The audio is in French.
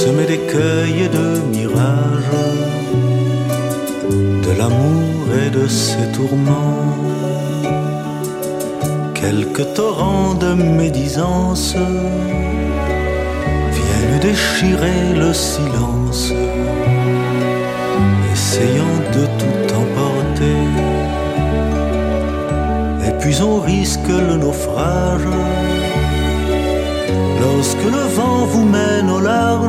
semé d'écueils et de mirages, de l'amour et de ses tourments. Quelques torrents de médisance viennent déchirer le silence, essayant de tout emporter. Et puis on risque le naufrage lorsque le vent vous mène au large